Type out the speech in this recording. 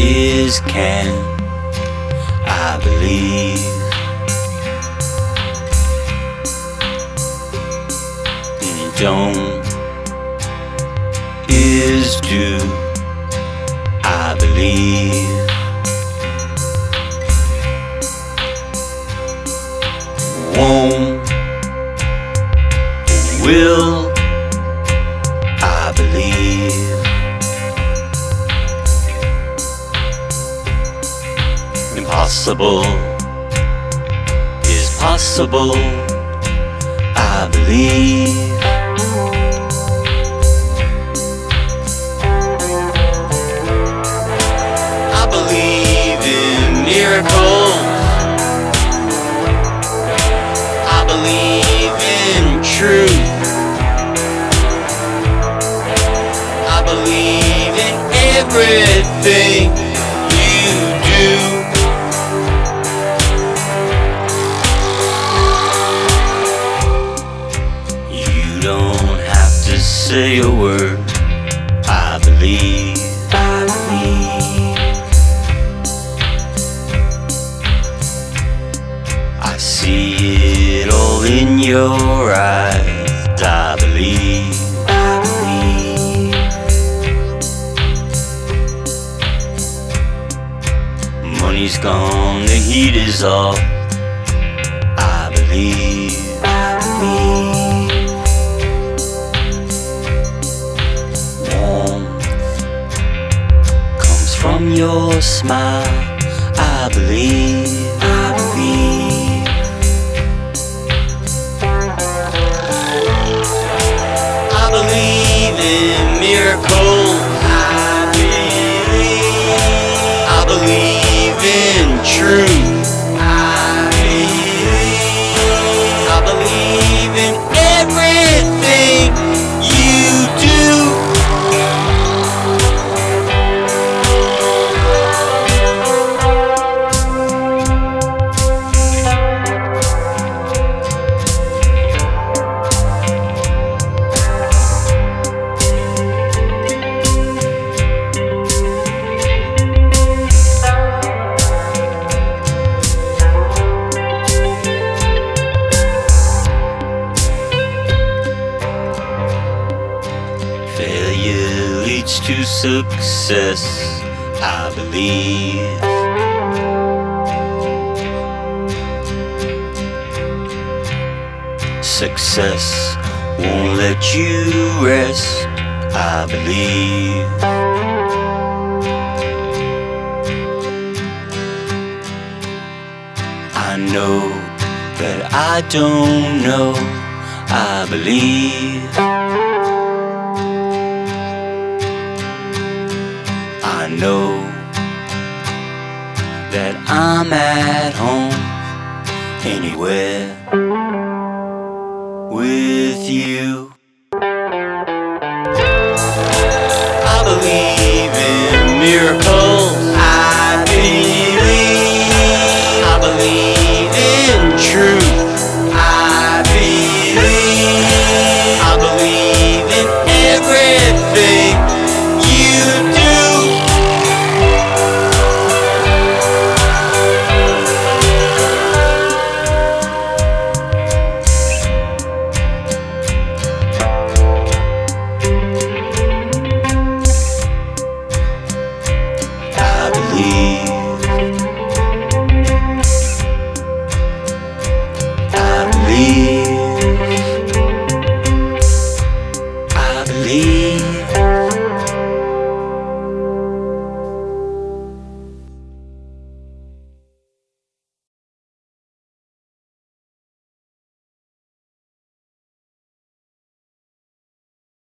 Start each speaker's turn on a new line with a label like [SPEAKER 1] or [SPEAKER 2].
[SPEAKER 1] is can I believe? Don't is do I believe? Won't, will I believe? Impossible is possible, I believe. I believe in miracles, I believe in truth, I believe in everything you do. You don't have to say a word, I believe. I believe. I see it all in your eyes, I believe. I believe. Money's gone, the heat is off, I believe. I believe. Warmth comes from your smile, I believe. I believe. I believe in miracles, I believe. I believe in truth, I believe. I believe in everything you do. Failure leads to success, I believe. Success won't let you rest, I believe. I know that I don't know, I believe. I know that I'm at home anywhere.